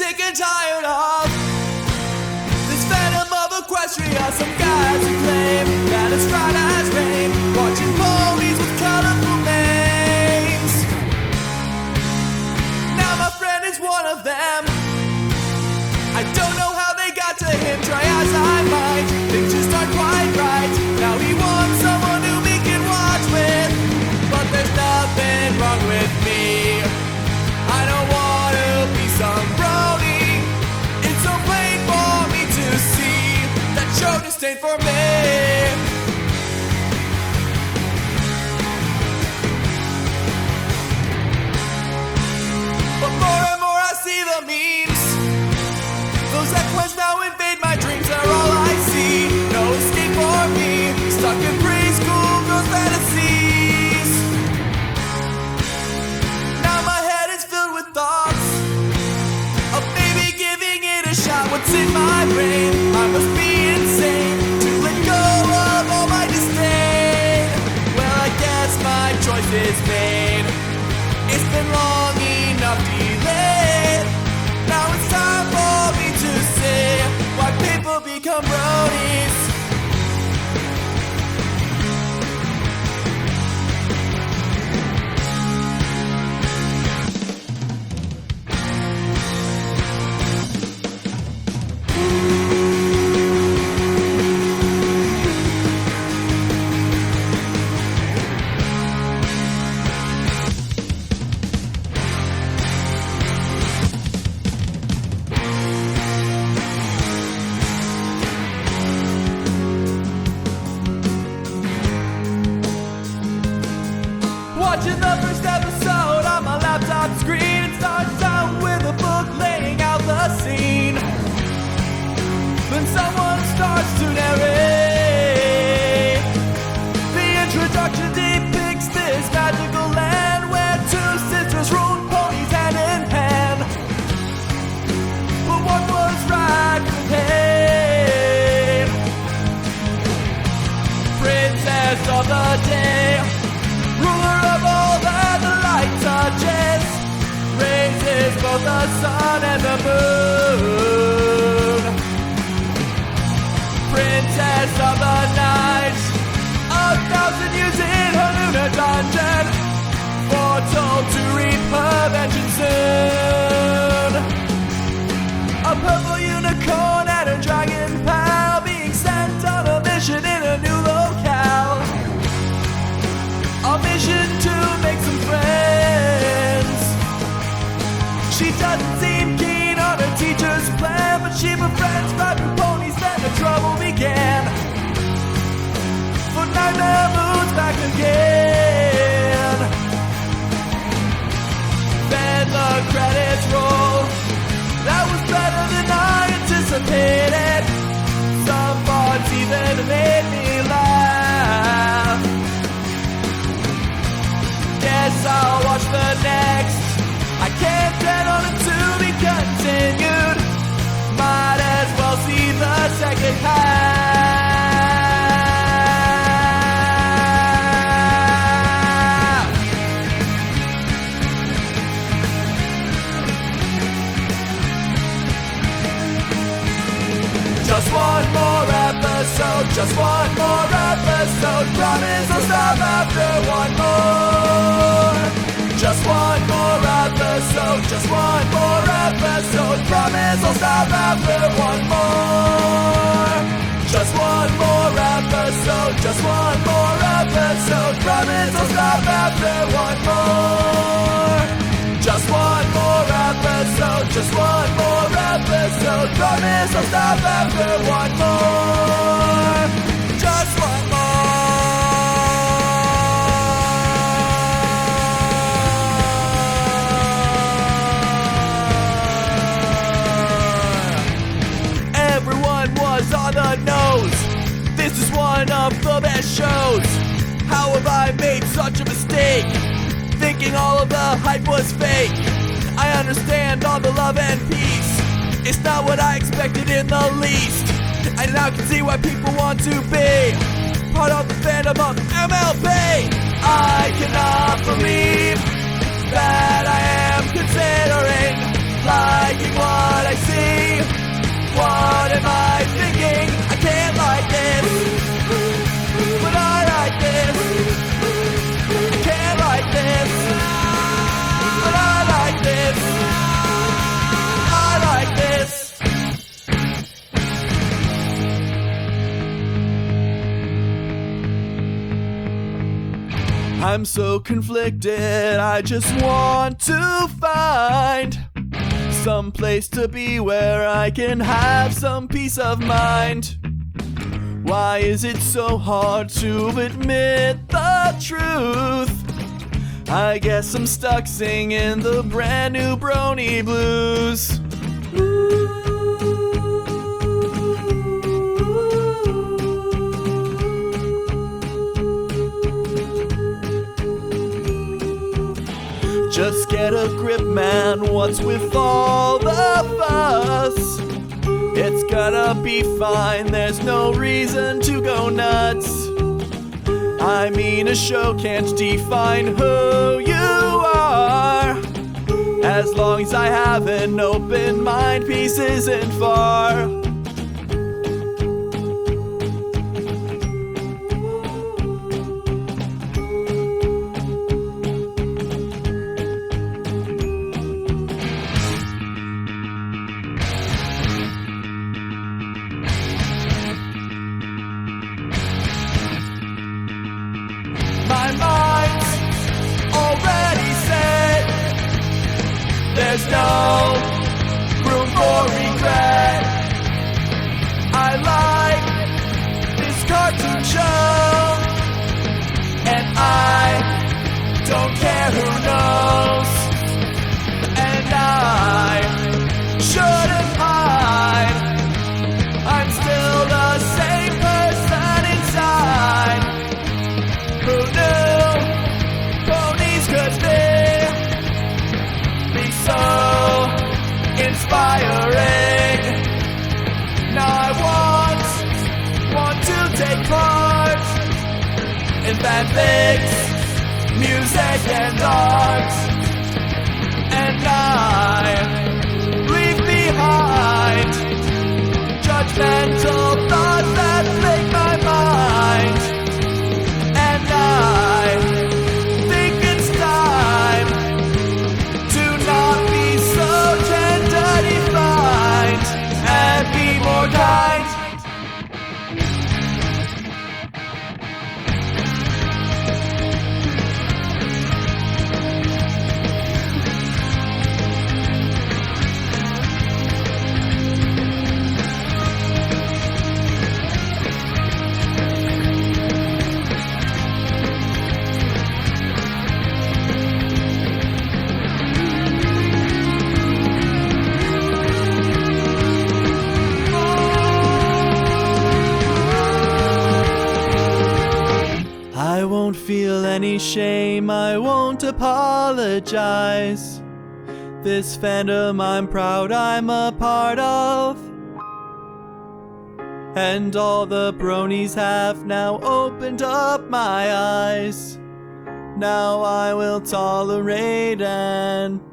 sick and tired of this phantom of Equestria. Some guys who claim that it's right as rain, watching ponies with colorful names. Now my friend is one of them. I don't know how they got to him, try as I might, things just aren't quite right. Now he wants someone who he can watch with, but there's nothing wrong with me. I don't want to be some brony. It's so plain for me to see that show disdain for me. But more and more I see the memes. Those Equests now invade my dreams, they're all I see. No escape for me, stuck in preschool girls' fantasies. Now my head is filled with thoughts of maybe giving it a shot. What's in my brain? I must be insane to let go of all my disdain. Well, I guess my choice is made. It's been long enough delayed. Now it's time for me to say why people become bronies. Watching the first episode on my laptop screen, it starts out with a book laying out the scene. Then someone starts to narrate. The introduction depicts this magical land where two sisters rode ponies hand in hand. But one was right for pain. Princess of the day, ruler of all that the light touches, raises both the sun and the moon. Princess of the night, 1,000 years in her lunar dungeon, foretold to reap her vengeance soon. A purple unicorn and a dragon pal being sent on a mission in a new locale. A mission to make some friends. She doesn't seem keen on her teacher's plan, but she befriends 5 new ponies, then the trouble began. For Nightmare Moon's back again. Then the credits roll. That was better than I anticipated. Some parts even made me laugh. Guess I'll watch the next. I can't bet on it to be continued. Might as well see the second half. Just one more episode, just one more episode. Promise I'll stop after one more. Just one more episode, just one more episode. Promise I'll stop after one more. Just one more episode, just one more episode. Promise I'll stop after one more. Just one more episode, just one more episode. Promise I'll stop after one more. Just one more. Everyone was on the nose. This is one of the best shows. How have I made such a mistake? Thinking all of the hype was fake. I understand all the love and peace. It's not what I expected in the least. I now can see why people want to be part of the fandom of MLB. I cannot believe that I am considering liking what I'm so conflicted, I just want to find some place to be where I can have some peace of mind. Why is it so hard to admit the truth? I guess I'm stuck singing the brand new Brony blues. Just get a grip, man, what's with all the fuss? It's gonna be fine, there's no reason to go nuts. I mean, a show can't define who you are. As long as I have an open mind, peace isn't far. My mind's already set. There's no room for regret. I like this cartoon show, and I don't care who knows. And I shouldn't hide. I'm still the same person inside. Who knew ponies could be so inspiring? Now I want to take part in fanfics, music and art, and I leave behind judgmental thoughts that plague my mind. I think it's time to not be so gender defined and be more kind. I won't feel any shame, I won't apologize. This fandom I'm proud I'm a part of, and all the bronies have now opened up my eyes. Now I will tolerate and